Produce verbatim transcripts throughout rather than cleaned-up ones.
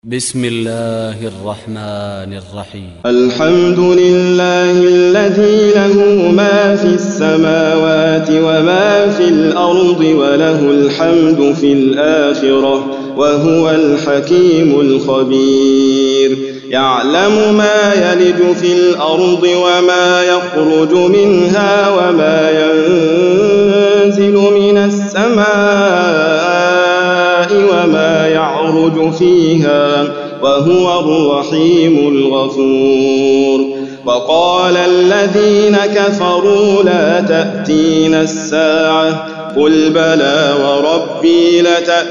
بسم الله الرحمن الرحيم. الحمد لله الذي له ما في السماوات وما في الأرض وله الحمد في الآخرة وهو الحكيم الخبير. يعلم ما يلج في الأرض وما يخرج منها وما ينزل من السماء وما يعرج فيها وهو الرحيم الغفور. وقال الذين كفروا لا تأتينا الساعة قل بلى وربي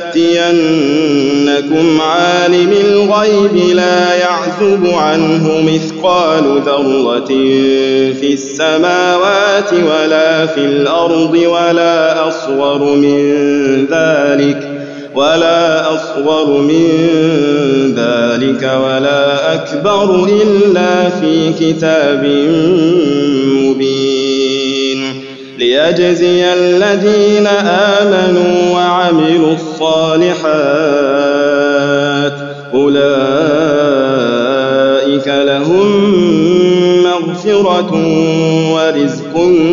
لتأتينكم عالم الغيب لا يعزب عنه مثقال ذرة في السماوات ولا في الأرض ولا أصغر من ذلك ولا أصغر من ذلك ولا أكبر إلا في كتاب مبين ليجزي الذين آمنوا وعملوا الصالحات أولئك لهم مغفرة ورزق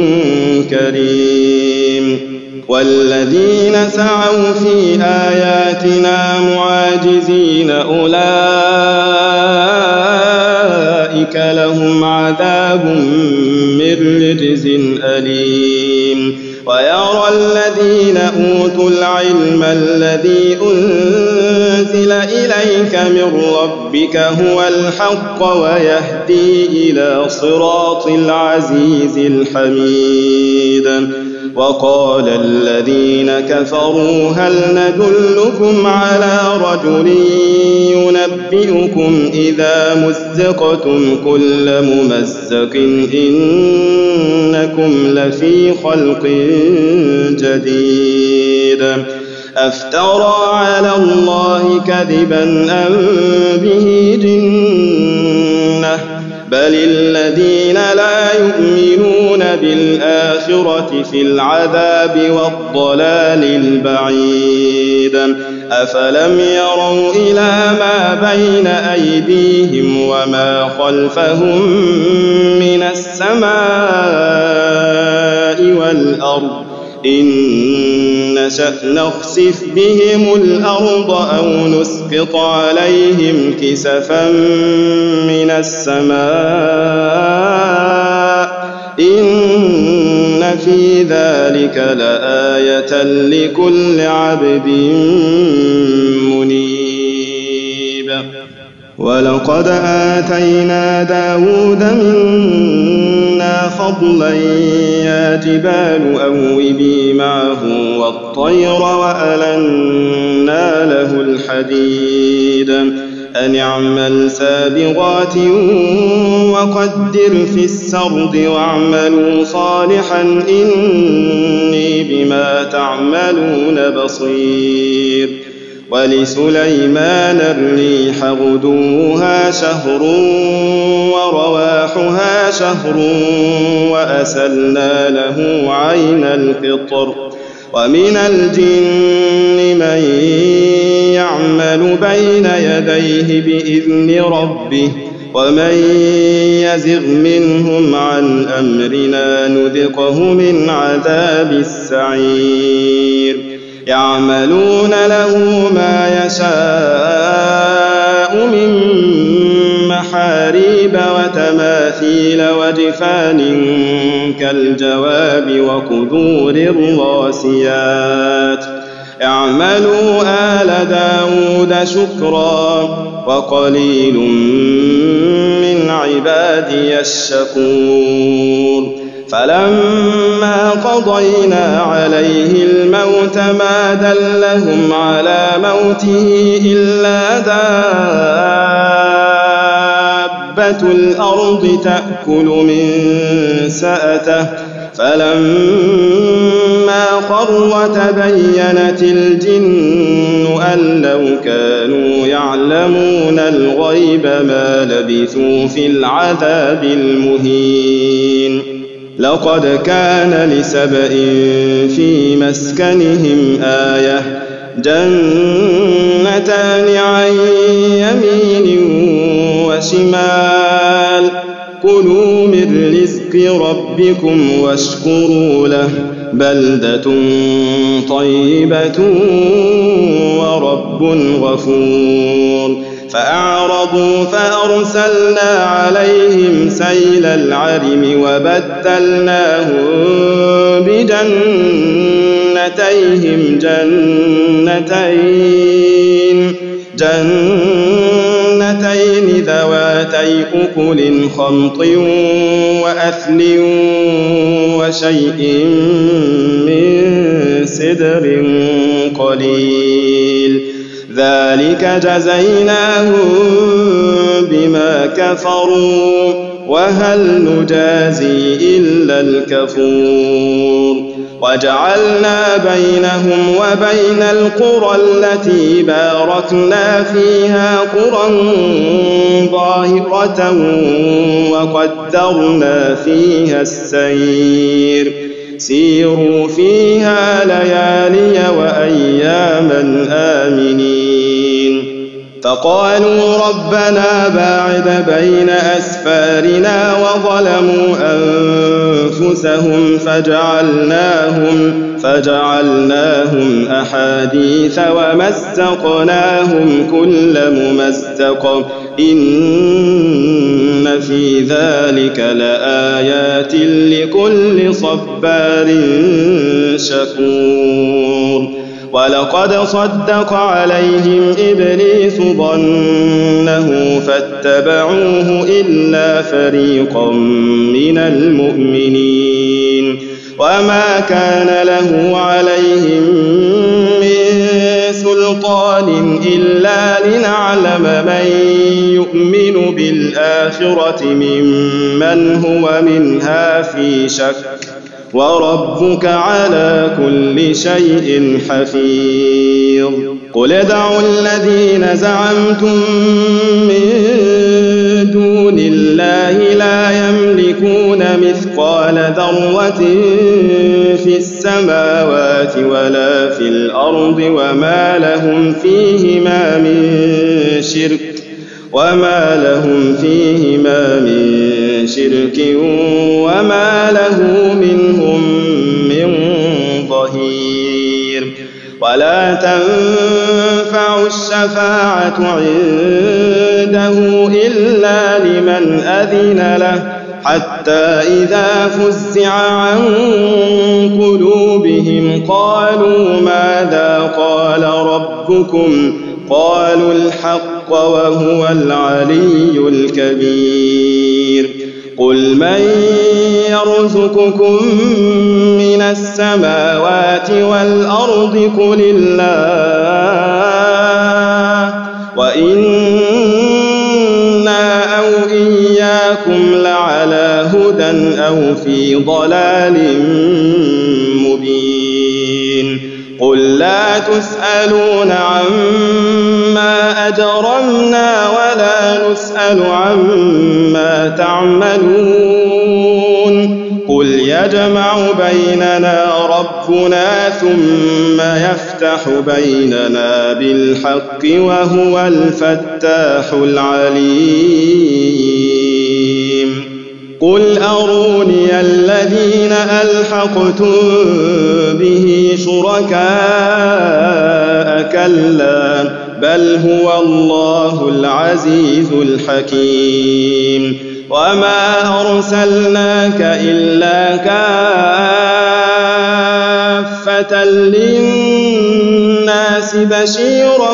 كريم. والذين سعوا في آياتنا معاجزين أولئك لهم عذاب من رجز أليم. ويرى الذين أوتوا العلم الذي أنزل إليك من ربك هو الحق ويهدي إلى صراط العزيز الحميد. وقال الذين كفروا هل ندلكم على رجل ينبئكم إذا مزقتم كل ممزق إنكم لفي خلق جديد أفترى على الله كذبا أم به جنة بل الذين لا يؤمنون بالآخرة في العذاب والضلال البعيد. أفلم يروا إلى ما بين أيديهم وما خلفهم من السماء والأرض إن نشأ نخسف بهم الأرض أو نسقط عليهم كسفا من السماء إن في ذلك لآية لكل عبد منيب. ولقد آتينا داود منا فضلا يا جبال أوبي معه والطير وألنا له الحديد أن اعمل سابغات وقدر في السرد واعملوا صالحا إني بما تعملون بصير. ولسليمان الريح غدوها شهر ورواحها شهر وأسلنا له عين القطر. ومن الجن من يعمل بين يديه بإذن ربه ومن يزغ منهم عن أمرنا نذقه من عذاب السعير. يعملون له ما يشاء من محاريب وتماثيل وجفان كالجواب وقدور الراسيات. اعملوا آل داود شكرا وقليل من عبادي الشكور. فلما قضينا عليه الموت ما دلهم على موته إلا دابة الأرض تأكل من سأته فلما خر تبينت الجن أن لو كانوا يعلمون الغيب ما لبثوا في العذاب المهين. لقد كان لسبإ في مسكنهم آية جنتان عن يمين وشمال كلوا من رزق ربكم واشكروا له بلدة طيبة ورب غفور فأعرضوا فأرسلنا عليهم سيل العرم وبدلناهم بجنتيهم جنتين جنتين ذواتي أكل خمط وأثل وشيء من سدر قليل ذلك جزيناهم بما كفروا وهل نجازي إلا الكفور وجعلنا بينهم وبين القرى التي باركنا فيها قرى ظاهرة وقدرنا فيها السير سيروا فيها ليالي وأياما آمنين فقالوا ربنا باعد بين أسفارنا وظلموا أنفسهم فجعلناهم فجعلناهم أحاديث ومزقناهم كل ممزق إن في ذلك لآيات لكل صبار شكور ولقد صدق عليهم إبليس ظنه فاتبعوه إلا فريقا من المؤمنين وما كان له عليهم من سلطان إلا لنعلم من يؤمن بالآخرة ممن هو منها في شك وربك على كل شيء حفيظ قل ادعوا الذين زعمتم من دون الله لا يملكون مثقال ذرة في السماوات ولا في الأرض وما لهم فيهما من شرك وما لهم فيهما من شرك وما له منهم من ظهير ولا تنفع الشفاعة عنده إلا لمن أذن له حتى إذا فزع عن قلوبهم قالوا ماذا قال ربكم قالوا الحق وهو العلي الكبير قل من يرزقكم من السماوات والأرض قل الله وإنا أو إياكم لعلى هدى أو في ضلال مبين قل لا تسألون عما أجرمنا ولا نسأل عما تعملون قل يجمع بيننا ربنا ثم يفتح بيننا بالحق وهو الفتاح العليم قل أروني الذين ألحقتم به شركاء كلا بل هو الله العزيز الحكيم وما أرسلناك إلا كافة للناس بشيرا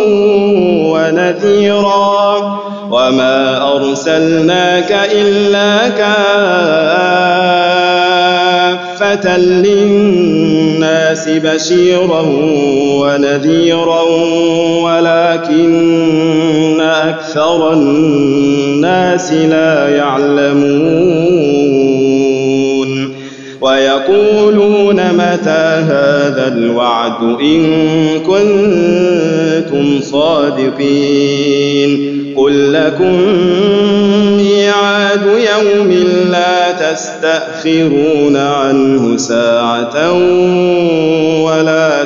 ونذيرا وما أرسلناك إلا كافة للناس بشيرا ونذيرا ولكن أكثر الناس لا يعلمون ويقولون متى هذا الوعد إن كنتم صادقين قل لكم ميعاد يوم لا تستأخرون عنه ساعة ولا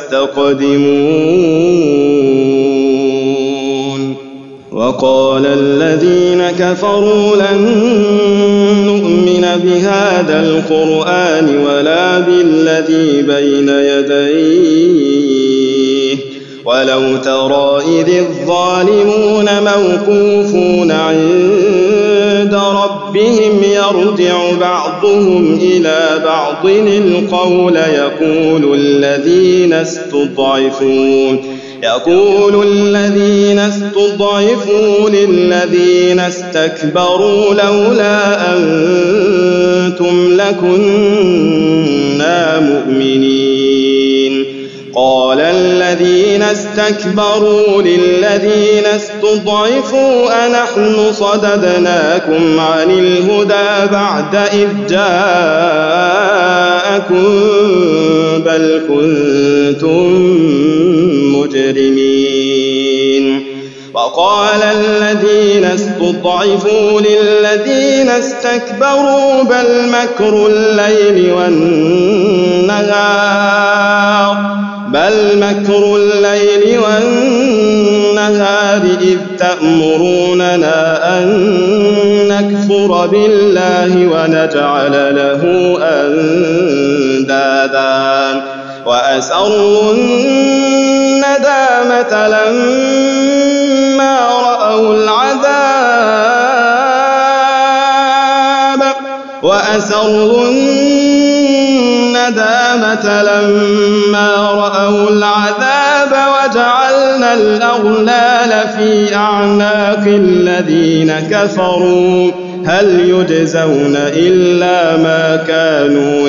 تستقدمون وقال الذين كفروا لن نؤمن بهذا القرآن ولا بالذي بين يديه ولو ترى إذ الظالمون موقوفون عند ربهم يرجع بعضهم إلى بعض القول يقول الذين استضعفوا يقول الذين استضعفوا للذين استكبروا لولا أنتم لكنا مؤمنين قال الذين استكبروا للذين استضعفوا أنحن صددناكم عن الهدى بعد إذ جاءكم بل كنتم مجرمين وقال الذين استضعفوا للذين استكبروا بل مكر الليل والنهار بل مكر الليل والنهار إذ تأمروننا أن نكفر بالله ونجعل له أندادا وأسروا الندامة لما رأوا العذاب وأسروا الندامة لما رأوا العذاب وجعلنا الأغلال في أعناق الذين كفروا هل يجزون إلا ما كانوا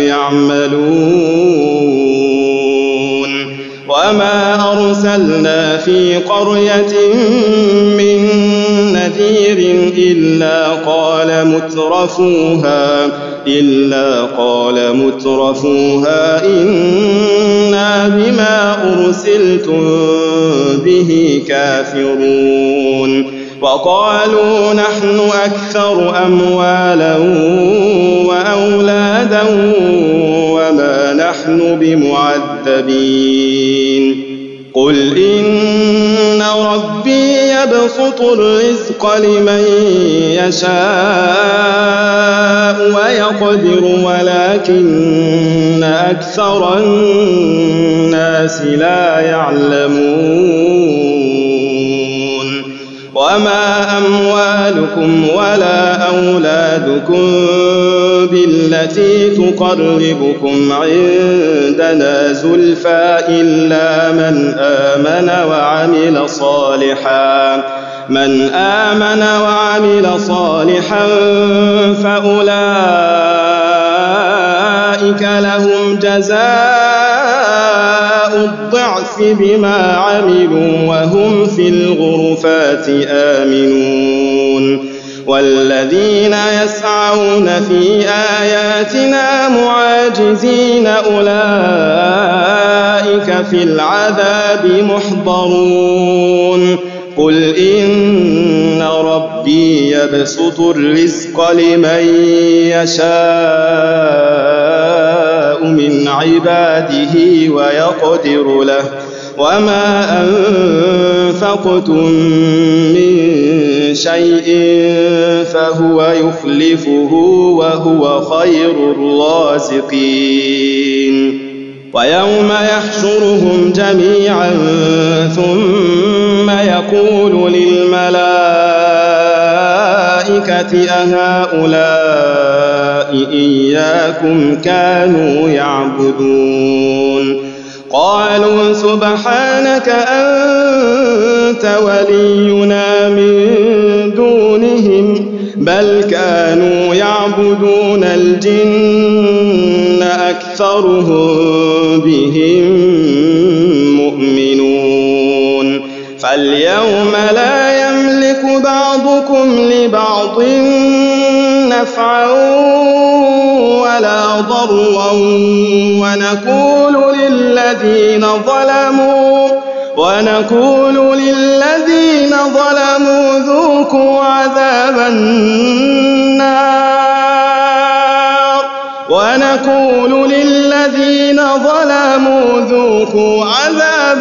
يعملون وما أرسلنا في قرية من نذير إلا قال مترفوها إلا قال مترفوها إنا بما أرسلتم به كافرون وقالوا نحن أكثر أموالا وأولادا وما نحن بمعذبين قل إن ربي يبسط الرزق لمن يشاء ويقدر ولكن أكثر الناس لا يعلمون وما أموالكم ولا أولادكم بالتي تقربكم عندنا زلفى إلا من آمن وعمل صالحا من آمن وعمل صالحا فأولئك لهم جزاء الضعف بما عملوا وهم في الغرفات آمنون والذين يسعون في آياتنا معاجزين أولئك في العذاب محضرون قل إن ربي يبسط الرزق لمن يشاء من عباده ويقدر له وما أنفقتم من شيء فهو يخلفه وهو خير الرازقين ويوم يحشرهم جميعا ثم يقول للملائكة أهؤلاء إياكم كانوا يعبدون قالوا سبحانك أنت ولينا من دونهم بل كانوا يعبدون الجن أكثرهم بهم مؤمنون فاليوم لا يملك بعضكم لبعض نفعا ولا ضرا ونقول للذين ظلموا ونقول للذين ظلموا ذوقوا عذاب النار ونقول للذين ظلموا ذوقوا عذاب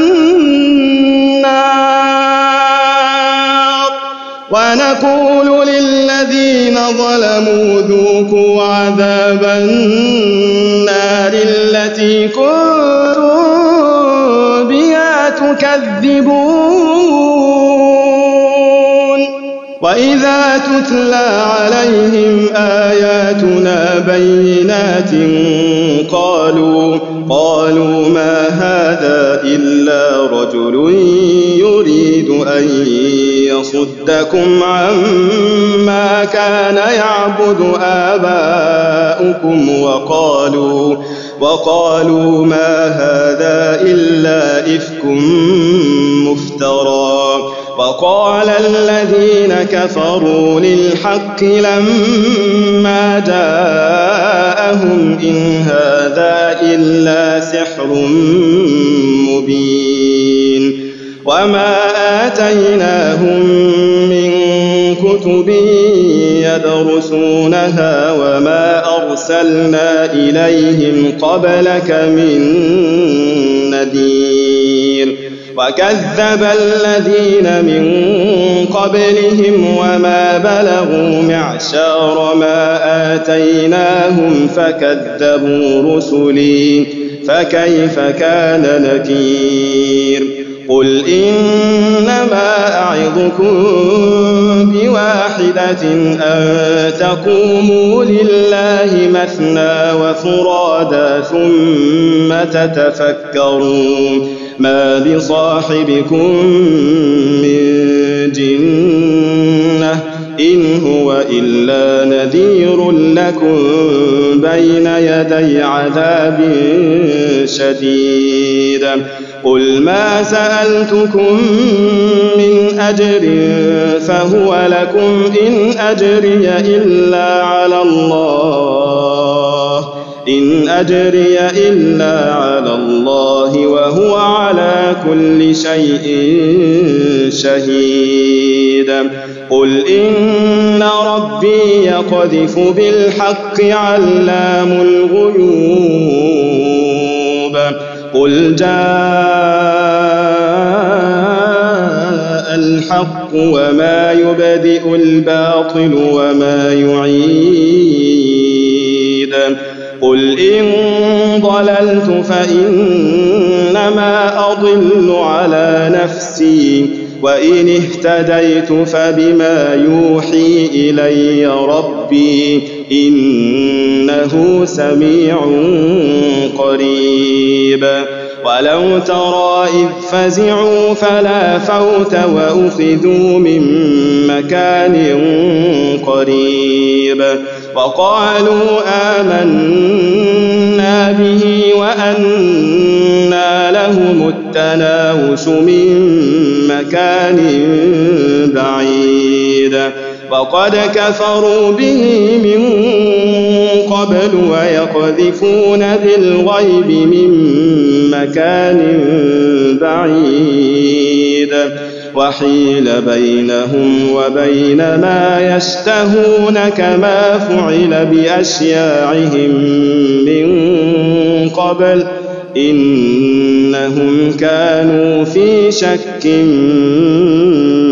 النار ونقول للذين ظلموا ذوقوا عذاب النار التي كنتم بها تكذبون وإذا تتلى عليهم آياتنا بينات قالوا قالوا ما هذا إلا رجل يريد أن يصدكم عما كان يعبد آباؤكم وقالوا وقالوا ما هذا إلا إفك مفترى وقال الذين كفروا للحق لما جاءهم إن هذا إلا سحر مبين وما آتيناهم من كتب يدرسونها وما أرسلنا إليهم قبلك من نذير وكذب الذين من قبلهم وما بلغوا معشار ما آتيناهم فكذبوا رسلي فكيف كان نكير قل إنما أعظكم بواحدة أن تقوموا لله مثنى وفرادا ثم تتفكروا ما بصاحبكم من جنة إن هو إلا نذير لكم بين يدي عذاب شديد قل ما سألتكم من أجر فهو لكم إن أجري إلا على الله إن أجري إلا على الله وهو على كل شيء شهيد قل إن ربي يقذف بالحق علام الغيوب قل جاء الحق وما يبدئ الباطل وما يعيد قل إن ضللت فإنما أضل على نفسي وإن اهتديت فبما يوحي إلي ربي إنه سميع قريب ولو ترى إذ فزعوا فلا فوت وأخذوا من مكان قريب وقالوا آمنا به وأنى لهم التناوش من مكان بعيد وقد كفروا به من قبل ويقذفون بالغيب من مكان بعيد وحيل بينهم وبين ما يشتهون كما فعل بأشياعهم من قبل إنهم كانوا في شك